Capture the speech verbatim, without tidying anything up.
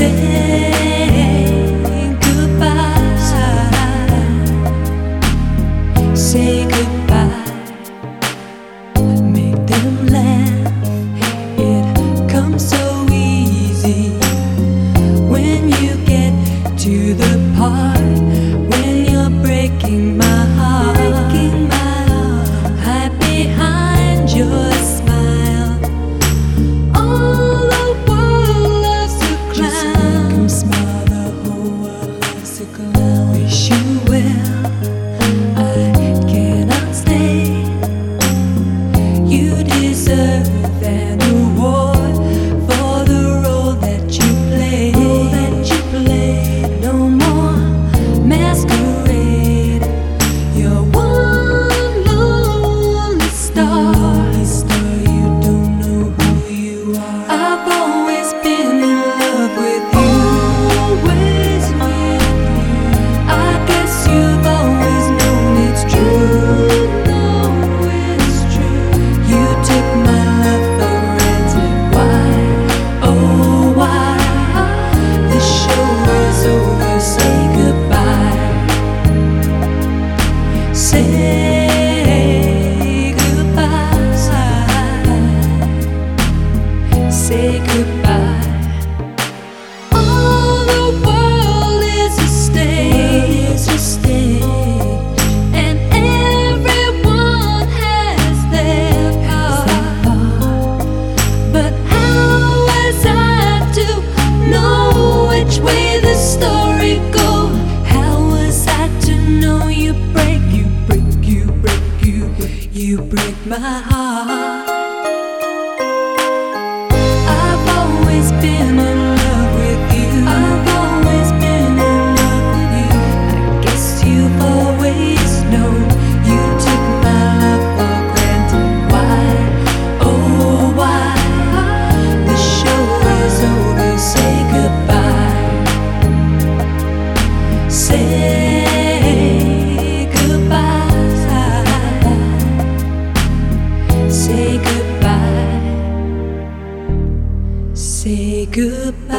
Say goodbye, make them laugh. It comes so easy when you get to the part when you're breaking my heart. Breaking my heart. Hide behind your smile. All the world loves to clown. Just make 'em smile, the whole world loves to clown. Wish you well. You deserve an award for the role that you played. Role that you played. No more masquerade. You're one lonely star. Lonely star, you don't know who you are. I've always been in love with you. Always with you. I guess you've always known it's true. Say goodbye, say goodbye. All the world is a stage, a stage, and everyone has their part. But how was I to know which way the story goes? How was I to know you break, you break, you break, you break, you break my heart? I've always been in love with you. I've always been in love with you. I guess you've always known. You took my love for granted. Why? Oh, why? The show is over. Say goodbye. Say goodbye. Say goodbye. Say goodbye.